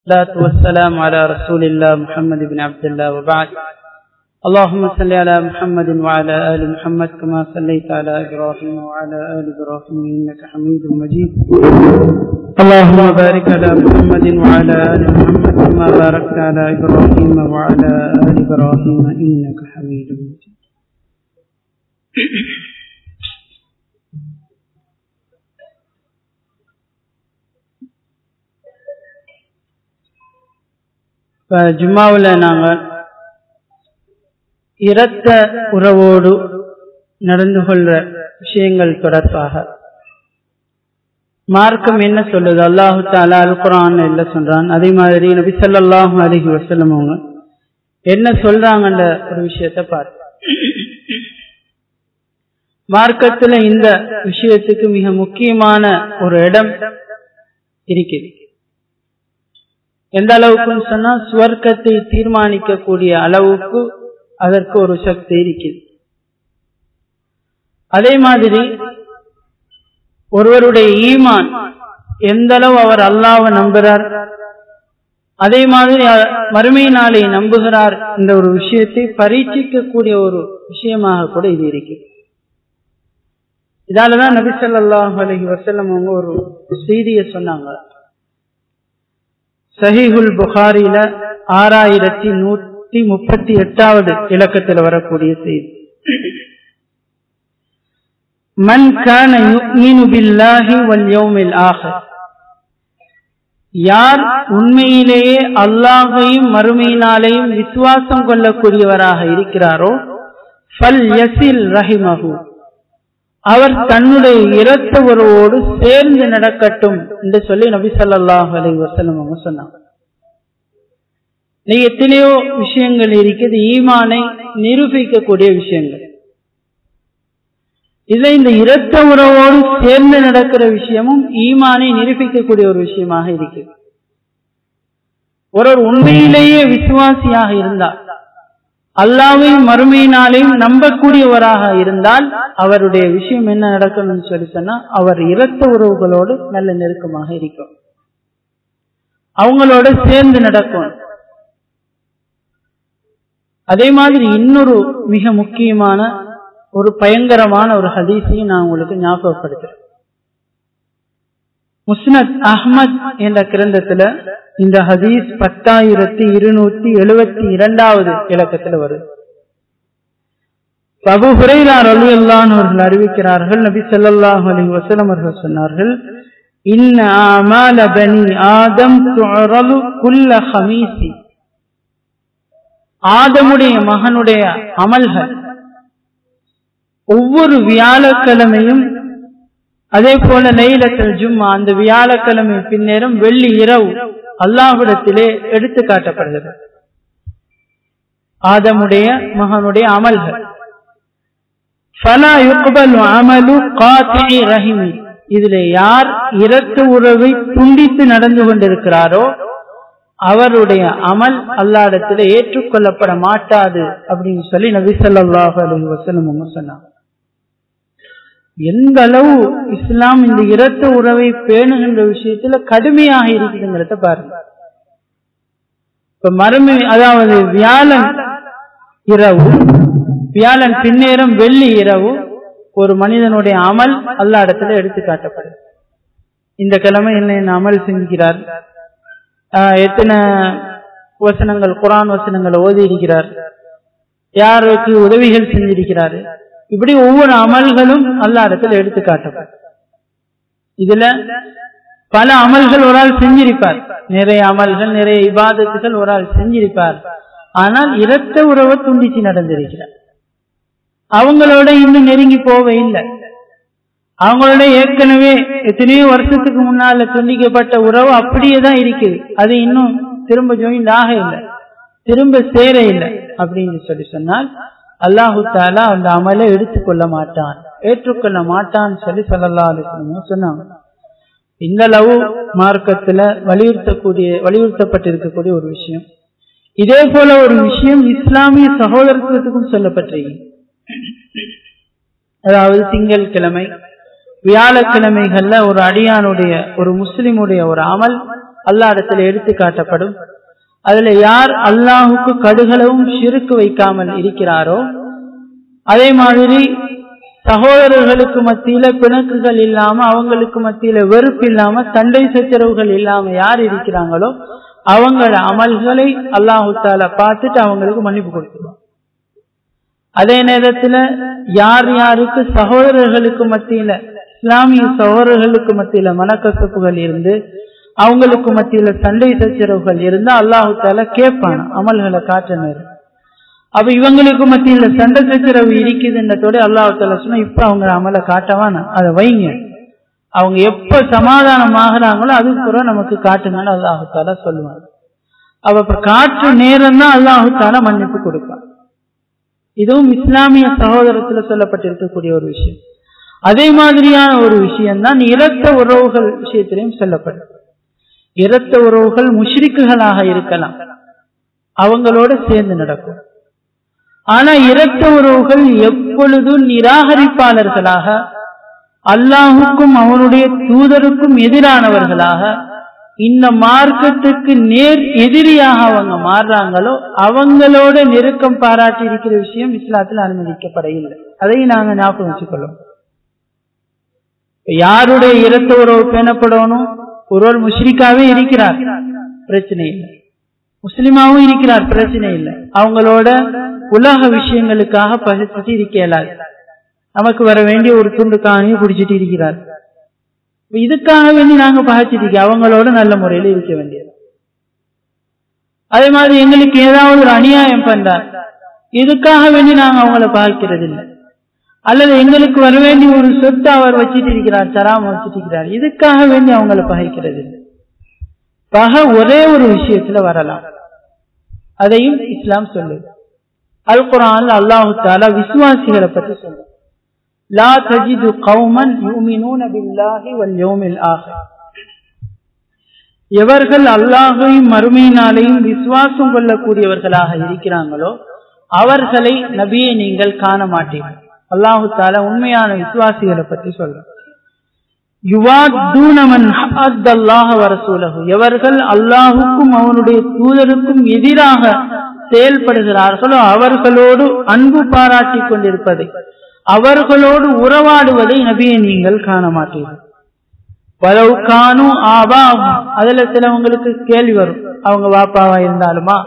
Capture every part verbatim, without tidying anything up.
والصلاة والسلام على رسول الله محمد بن عبد الله وبعد. اللهم صل على محمد وعلى آل محمد كما صليت على إبراهيم وعلى آل إبراهيم إنك حميد مجيد. اللهم بارك على محمد وعلى آل محمد كما باركت على إبراهيم وعلى آل إبراهيم إنك حميد مجيد. ஜும்மாவில் நாங்கள் இரத்த உறவோடு நடந்து கொள்ற விஷயங்கள் தொடர்பாக மார்க்கம் என்ன சொல்லுது, அல்லாஹு தஆலா அல் குர்ஆன் என்ன சொல்றான், அதே மாதிரி நபி ஸல்லல்லாஹு அலைஹி வஸல்லம் அவங்க என்ன சொல்றாங்கன்ற ஒரு விஷயத்தை பார்த்து மார்க்கத்துல இந்த விஷயத்துக்கு மிக முக்கியமான ஒரு இடம் இருக்குது. எந்த அளவுக்குன்னு சொன்னா சுவர்க்கத்தை தீர்மானிக்கக்கூடிய அளவுக்கு அதற்கு ஒரு சக்தி இருக்குது. அதே மாதிரி ஒருவருடைய ஈமான் எந்த அளவு அவர் அல்லாஹ்வை நம்புகிறார், அதே மாதிரி மறுமை நாளை நம்புகிறார் என்ற ஒரு விஷயத்தை பரீட்சிக்கக்கூடிய ஒரு விஷயமாக கூட இது இருக்குது. இதாலதான் நபி ஸல்லல்லாஹு அலைஹி வஸல்லம் அவங்க ஒரு செய்தியை சொன்னாங்க. சஹீஹுல் புகாரில ஆறாயிரத்தி நூத்தி முப்பத்தி எட்டாவது இலக்கத்தில் வரக்கூடிய செய்தி, மன் கான யுமினு பில்லாஹி வல் யௌமில் ஆகிர், யார் உண்மையிலேயே அல்லாஹையும் மறுமையினாலேயும் விசுவாசம் கொள்ளக்கூடியவராக இருக்கிறாரோ ஃபல் யஸில் ரஹிமஹு, அவர் தன்னுடைய இரத்த உறவோடு சேர்ந்து நடக்கட்டும் என்று சொல்லி நபி ஸல்லல்லாஹு அலைஹி வஸல்லம் அவங்க சொன்னாங்க. எத்தனையோ விஷயங்கள் இருக்குது ஈமானை நிரூபிக்கக்கூடிய விஷயங்கள். இதுல இந்த இரத்த உறவோடு சேர்ந்து நடக்கிற விஷயமும் ஈமானை நிரூபிக்கக்கூடிய ஒரு விஷயமாக இருக்குது. ஒரு உண்மையிலேயே விசுவாசியாக இருந்தால், அல்லாஹ்வையும் மறுமையினாலையும் நம்பக்கூடியவராக இருந்தால் அவருடைய விஷயம் என்ன நடக்கணும்னு சொல்லி சொன்னா, அவர் இரத்த உறவுகளோடு நல்ல நெருக்கமாக இருக்கும், அவங்களோட சேர்ந்து நடக்கும். அதே மாதிரி இன்னொரு மிக முக்கியமான ஒரு பயங்கரமான ஒரு ஹதீஸையும் நான் உங்களுக்கு ஞாபகப்படுத்துறேன். முஸ்னத் அஹ்மத் என்ற கிரந்தத்துல இந்த ஹதீஸ் பத்தாயிரத்தி இருநூத்தி எழுபத்தி இரண்டாவது இலக்கத்தில் வருது. அபூ ஹுரைரா ரலியல்லாஹு அன்ஹு அவர்கள் அறிவிக்கிறார்கள், நபி ஸல்லல்லாஹு அலைஹி வஸல்லம் அவர்கள் சொன்னார்கள், இன்ன அமால பனி ஆதம் துஅரலு குல்ல ஹமீஸி, ஆதமுடைய மகனுடைய அமல்கள் ஒவ்வொரு வியாழக்கிழமையும், அதே போல லைலத்துல் ஜும்ஆ அந்த வியாழக்கிழமை பின்னேரம் வெள்ளி இரவு அல்லாஹ்விடத்திலே எடுத்து காட்டப்படுகிறது ஆதமுடைய மகனுடைய அமல்கள். ஃபலா யுக்பலு அமலு காத்திஇ ரஹிமி, இதிலே யார் இரத்த உறவை துண்டித்து நடந்து கொண்டிருக்கிறாரோ அவருடைய அமல் அல்லாஹ்விடத்திலே ஏற்றுக்கொள்ளப்பட மாட்டாது அப்படின்னு சொல்லி நபி ஸல்லல்லாஹு அலைஹி வஸல்லம் சொன்னாங்க. எந்த அளவு இஸ்லாம் இந்த இரத்த உறவை பேணுகின்ற விஷயத்துல கடுமையாக இருக்குதுங்கிறத பாருங்க. இப்ப மறுமை, அதாவது வியாழன் இரவு, வியாழன் பின்னேரம் வெள்ளி இரவு ஒரு மனிதனுடைய அமல் அல்லாஹ் இடத்துல எடுத்து காட்டப்படுது. இந்த கிழமை என்ன அமல் செஞ்சுக்கிறார், எத்தனை வசனங்கள் குர்ஆன் வசனங்களை ஓதி இருக்கிறார், யாருக்கு உதவிகள் செஞ்சிருக்கிறாரு, இப்படி ஒவ்வொரு அமல்களும் அல்லாஹ் இடத்துல எடுத்து காட்டப்படும். இதுல பல அமல்கள் ஒரு ஆள் செஞ்சிருப்பார், நிறைய அமல்கள் நிறைய இபாதத்துகள் ஒரு ஆள் செஞ்சிருப்பார், ஆனால் இரத்த உறவை துண்டிச்சு நடந்திருக்கிறார். அவங்களோட இன்னும் நெருங்கி போவே இல்லை, அவங்களோட ஏற்கனவே எத்தனையோ வருஷத்துக்கு முன்னால துண்டிக்கப்பட்ட உறவு அப்படியே தான் இருக்குது, அது இன்னும் திரும்ப ஜாயின் ஆக இல்லை, திரும்ப சேர இல்லை அப்படின்னு சொல்லி சொன்னால் அல்லாஹு தஆலா அந்த அமலை எடுத்துக்கொள்ள மாட்டான், ஏற்றுக்கொள்ள மாட்டான்னு சொல்லி ஸல்லல்லாஹு அலைஹி வஸல்லம் சொன்னாங்க. இந்த அளவு மார்க்கத்துல வலியுறுத்தக்கூடிய வலியுறுத்தப்பட்டிருக்கக்கூடிய ஒரு விஷயம். இதே போல ஒரு விஷயம் இஸ்லாமிய சகோதரத்துவத்துக்கும் சொல்லப்பட்டிருக்கு. அதாவது திங்கள் கிழமை வியாழக்கிழமைகள்ல ஒரு அடியானுடைய ஒரு முஸ்லிமுடைய ஒரு அமல் அல்லாஹ் இடத்துல எடுத்து காட்டப்படும். அதுல யார் அல்லாஹுக்கு கடுகளவும் ஷிர்க் வைக்காமல் இருக்கிறாரோ, அதே மாதிரி சகோதரர்களுக்கு மத்தியில பிணக்குகள் இல்லாம, அவங்களுக்கு மத்தியில வெறுப்பு இல்லாம, சண்டை சச்சரவுகள் இல்லாம யார் இருக்கிறாங்களோ அவங்கள அமல்களை அல்லாஹு தஆலா பார்த்துட்டு அவங்களுக்கு மன்னிப்பு கொடுத்துருவாங்க. அதே நேரத்துல யார் யாருக்கு சகோதரர்களுக்கு மத்தியில, இஸ்லாமிய சகோதரர்களுக்கு மத்தியில மனக்கசப்புகள் இருந்து, அவங்களுக்கு மத்தியில சண்டை சச்சரவுகள் இருந்தா அல்லாஹு தஆலா கேட்பான் அமல்களை காட்ட நேரம். அப்ப இவங்களுக்கு மத்தியில சண்டை சச்சரவு இருக்குதுன்றதோட அல்லாஹு தஆலா சொன்னா, இப்ப அவங்க அமலை காட்டவானா, அதை வைங்க, அவங்க எப்ப சமாதானம் ஆகிறாங்களோ அதுக்கப்புறம் நமக்கு காட்டுங்கன்னு அல்லாஹு தஆலா சொல்லுவாங்க. அவ இப்ப காற்று நேரம் தான் அல்லாஹு தஆலா மன்னிப்பு கொடுப்பான். இதுவும் இஸ்லாமிய சகோதரத்துல சொல்லப்பட்டிருக்கக்கூடிய ஒரு விஷயம். அதே மாதிரியான ஒரு விஷயம் தான் இரத்த உறவுகள் விஷயத்திலையும் சொல்லப்பட்டது. இரத்த உறவுகள் முஷ்ரிக்குகளாக இருக்கலாம், அவங்களோட சேர்ந்து நடக்கும். ஆனா இரத்த உறவுகள் எப்பொழுதும் நிராகரிப்பாளர்களாக, அல்லாஹுக்கும் அவனுடைய தூதருக்கும் எதிரானவர்களாக, இந்த மார்க்கத்துக்கு நேர் எதிரியாக அவங்க மாறுறாங்களோ அவங்களோட நெருக்கம் பாராட்டி இருக்கிற விஷயம் இஸ்லாத்தில் அனுமதிக்கப்பட இல்லை. அதையும் நாங்க ஞாபகம் வச்சுக்கொள்ளும். யாருடைய இரத்த உறவு பேணப்படணும்? ஒருவர் முஷ்ரிக்காவே இருக்கிறார், பிரச்சனை இல்லை. முஸ்லிமாவும் இருக்கிறார், பிரச்சனை இல்லை. அவங்களோட உலக விஷயங்களுக்காக பகிர்ந்து இருக்க இயலாது. நமக்கு வர வேண்டிய ஒரு துண்டு காணியை பிடிச்சிட்டு இருக்கிறார், இதுக்காக வேண்டி நாங்க பகிர்ச்சிட்டு அவங்களோட நல்ல முறையில இருக்க வேண்டியது. அதே மாதிரி எங்களுக்கு ஏதாவது ஒரு அநியாயம் பண்றார், இதுக்காக வேண்டி நாங்க அவங்கள பகிர்க்கிறது இல்லை. அல்லது எங்களுக்கு வர வேண்டிய ஒரு சொத்து அவர் வச்சிட்டு இருக்கிறார், தராம வச்சிட்டு இருக்கிறார், இதுக்காக வேண்டி அவங்கள பகைக்கிறது இல்லை. பகை ஒரே ஒரு விஷயத்துல வரலாம், அதையும் இஸ்லாம் சொல்லுது. அல் குர்ஆன்ல அல்லாஹு தஆலா விசுவாசிகளை பற்றி சொல்லுது. லா தஜிது கௌமன் யுமினூன பில்லாஹி வல் யௌமில் ஆகிர். எவர்கள் அல்லாஹையும் மறுமை நாளையும் விசுவாசம் கொள்ளக்கூடியவர்களாக இருக்கிறாங்களோ அவர்களை நபியை நீங்கள் காண மாட்டீர்கள். அல்லாஹு தஆலா உண்மையான விசுவாசிகளை பற்றி சொல்றார். யுவாதுன மன் ஹஅத்தல்லாஹ வ ரசூலஹு. எவர்கள் அல்லாஹுக்கும் அவனுடைய தூதருக்கும் எதிராக செயல்படுகிறார்களோ அவர்களோடு அன்பு பாராட்டி கொண்டிருப்பதை, அவர்களோடு உறவாடுவதை நபியை நீங்கள் காண மாட்டீர்கள். பலவுக்கானு ஆபாஹும். அதுல சிலவங்களுக்கு கேள்வி வரும், அவங்க வாப்பாவா இருந்தாலுமா,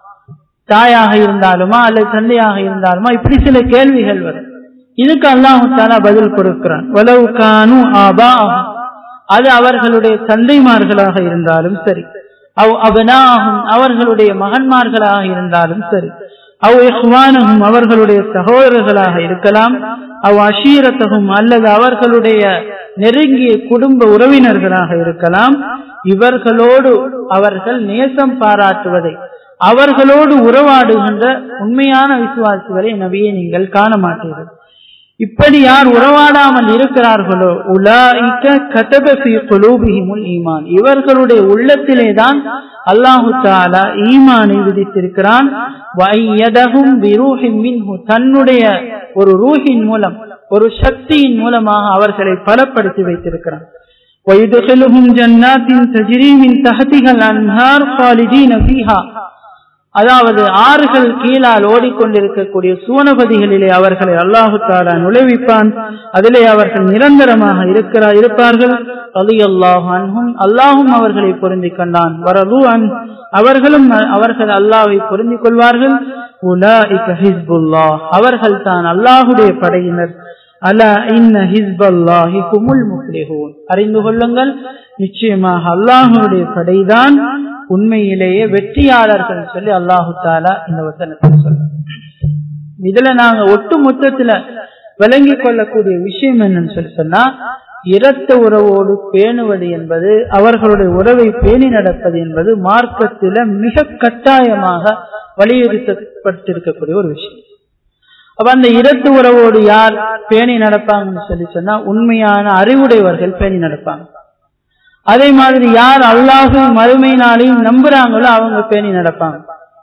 தாயாக இருந்தாலுமா, அல்லது தந்தையாக இருந்தாலுமா, இப்படி சில கேள்விகள் வரும். இதுக்கு அல்லாஹு தஆலா பதில் கொடுக்கிறான். வலவுகானு ஆபாஹும், அது அவர்களுடைய தந்தைமார்களாக இருந்தாலும் சரி, அவ் அபனாஹும், அவர்களுடைய மகன்மார்களாக இருந்தாலும் சரி, அவ் இஹ்வானஹும், அவர்களுடைய சகோதரர்களாக இருக்கலாம், அவ் அஷீரத்தஹும், அல்லது அவர்களுடைய நெருங்கிய குடும்ப உறவினர்களாக இருக்கலாம். இவர்களோடு அவர்கள் நேசம் பாராட்டுவதை, அவர்களோடு உறவாடுகின்ற உண்மையான விசுவாசிகளை நபியை நீங்கள் காண மாட்டீர்கள். இப்படி யார் உறவாடாமல் இருக்கிறார்களோ உலாயிக கதப ஃபீ குலூபிஹிமுல் ஈமான், இவர்களுடைய உள்ளத்திலே தான் அல்லாஹு தஆலா ஈமானை விதித்திருக்கிறான். வஅய்யதஹும் பிரூஹின் மின்ஹு, தன்னுடைய ஒரு ரூஹின் மூலம், ஒரு சக்தியின் மூலமாக அவர்களை பலப்படுத்தி வைத்திருக்கிறான். வயதுகிலுஹும் ஜன்னாத்தின் தஜ்ரீ மின் தஹ்திஹல் அன்ஹார் காலிதீன ஃபீஹா, அதாவது ஆறுகள் கீழால் ஓடிக்கொண்டிருக்கக்கூடிய சுவனபதிகளிலே அவர்களை அல்லாஹு தஆலா நுழைவிப்பான். அதிலே அவர்கள் நிரந்தரமாக இருக்கிறார் இருப்பார்கள். ரலியல்லாஹு அன்ஹும், அல்லாஹும் அவர்களை பொருந்திக் கொண்டான். வரது அன், அவர்களும் அவர்கள் அல்லாஹ்வை பொருந்திக் கொள்வார்கள். உலாயிக ஹிஸ்புல்லாஹ், அவர்கள் தான் அல்லாஹுடைய படையினர். அலா இன்ன ஹிஸ்பல்லாஹி ஹுமுல் முஃப்லிஹூன், அறிந்து கொள்ளுங்கள், நிச்சயமாக அல்லாஹுடைய படைதான் உண்மையிலேயே வெற்றியாளர்கள் சொல்லி அல்லாஹு தஆலா இந்த வசனத்தை சொல்றார். இதுல நாங்க ஒட்டு மொத்தத்துல விளங்கிக் கொள்ளக்கூடிய விஷயம் என்னன்னு சொல்லி சொன்னா, இரத்த உறவோடு பேணுவது என்பது, அவர்களுடைய உறவை பேணி நடப்பது என்பது மார்க்கத்தில மிக கட்டாயமாக வலியுறுத்தப்பட்டிருக்கக்கூடிய ஒரு விஷயம். அப்ப அந்த இரத்த உறவோடு யார் பேணி நடப்பாங்கன்னு சொல்லி சொன்னா, உண்மையான அறிவுடையவர்கள் பேணி நடப்பாங்க. அதே மாதிரி யார் அல்லாஹ்வையும் மறுமை நாளையும் நம்புறாங்களோ அவங்க பேணி நடப்பாங்க.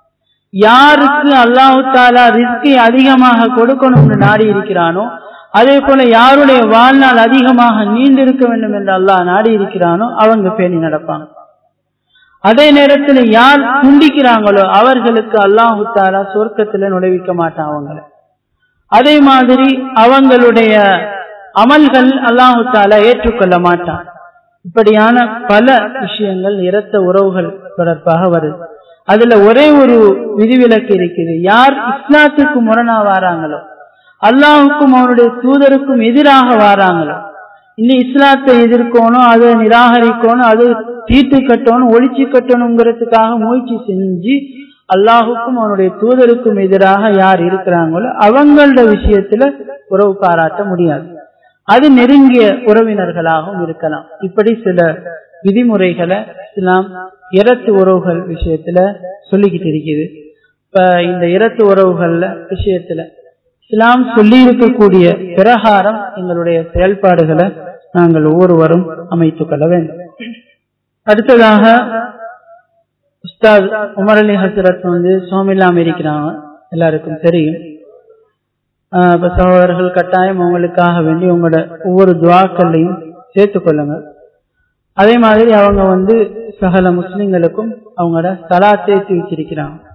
யாருக்கு அல்லாஹ் தஆலா ரிஸ்கை அதிகமாக கொடுக்கணும்னு நாடி இருக்கிறானோ, அதே போல யாருடைய வாழ்நாள் அதிகமாக நீண்டிருக்க வேண்டும் என்று அல்லாஹ் நாடி இருக்கிறானோ அவங்க பேணி நடப்பாங்க. அதே நேரத்தில் யார் துண்டிக்கிறாங்களோ அவர்களுக்கு அல்லாஹு தஆலா சொர்க்கத்துல நுழைவிக்க மாட்டான் அவங்கள. அதே மாதிரி அவங்களுடைய அமல்கள் அல்லாஹு தஆலா ஏற்றுக்கொள்ள மாட்டான். இப்படியான பல விஷயங்கள் இரத்த உறவுகள் தொடர்பாக வருது. அதுல ஒரே ஒரு விதிவிலக்கு இருக்குது. யார் இஸ்லாத்துக்கு முரணா வாராங்களோ, அல்லாஹுக்கும் அவனுடைய தூதருக்கும் எதிராக வாராங்களோ, இன்னும் இஸ்லாத்தை எதிர்க்கணும், அதை நிராகரிக்கணும், அது தீர்த்து கட்டணும், ஒழிச்சு கட்டணுங்கிறதுக்காக முயற்சி செஞ்சு அல்லாஹுக்கும் அவனுடைய தூதருக்கும் எதிராக யார் இருக்கிறாங்களோ அவங்களோட விஷயத்துல உறவு பாராட்ட முடியாது. அது நெருங்கிய உறவினர்களாகவும் இருக்கலாம். இப்படி சில விதிமுறைகளை இஸ்லாம் இரத்து உறவுகள் விஷயத்துல சொல்லிக்கிட்டு இருக்குது. இப்ப இந்த இரத்து உறவுகள்ல விஷயத்துல இஸ்லாம் சொல்லி இருக்கக்கூடிய பிரகாரம் எங்களுடைய செயல்பாடுகளை நாங்கள் ஒவ்வொருவரும் அமைத்துக் கொள்ள வேண்டும். அடுத்ததாக உஸ்தாத் உமர் அலி ஹசரத் வந்து சோமில்லாம இருக்கிறாங்க, எல்லாருக்கும் தெரியும். இப்ப சகோதரர்கள் கட்டாயம் அவங்களுக்காக வேண்டி உங்களோட ஒவ்வொரு துவாக்கள்லையும் சேர்த்துக் கொள்ளுங்க. அதே மாதிரி அவங்க வந்து சகல முஸ்லிம்களுக்கும் அவங்களோட சலாத்தை வச்சிருக்கிறாங்க.